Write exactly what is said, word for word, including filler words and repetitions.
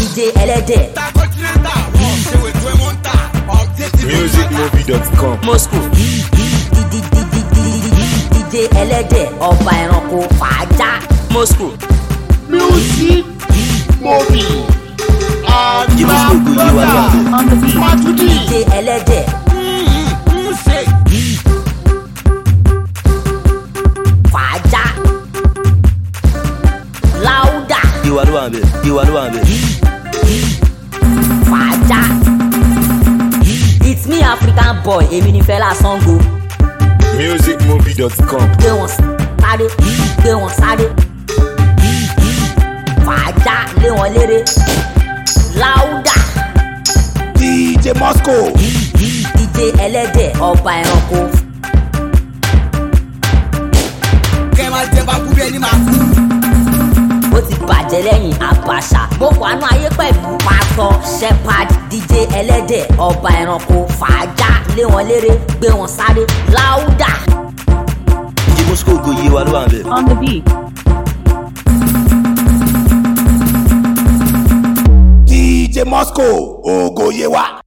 D J ẹlẹ́dẹ̀. music movie dot com. Moscow. D J ẹlẹ́dẹ̀ ọba ẹranko fàájà. Moscow. Music movie. Jí Moscow go yé wa lọ́wọ́. D J ẹlẹ́dẹ̀. Fàájà. Láúdà. Yé wa ló wà ńbẹ̀, yé wa ló wà ńbẹ̀. Fàájà. It's me African boy, èmi ni Fẹlá Sango. music movie dot com. Gbé wọn sáré, gbé wọn sáré. Fàájà lé wọn léré. Láúdà. D J Moscow. D J ẹlẹ́dẹ̀ ọba ẹranko. Kẹ́ máa jẹ bàkú bí ẹni máa kú. Ó ti bàjẹ́ lẹ́yìn Abacha. Gbogbo àánú ayé pẹ̀lú pásọ Shepherd. D J ẹlẹ́dẹ̀ ọba ẹranko. Fàájà lé wọn léré, gbé wọn sáré. Láúdà. Jí Moscow go yé wa ló wà ńbẹ̀. On the beat. D J Moscow. Ogo Yewa.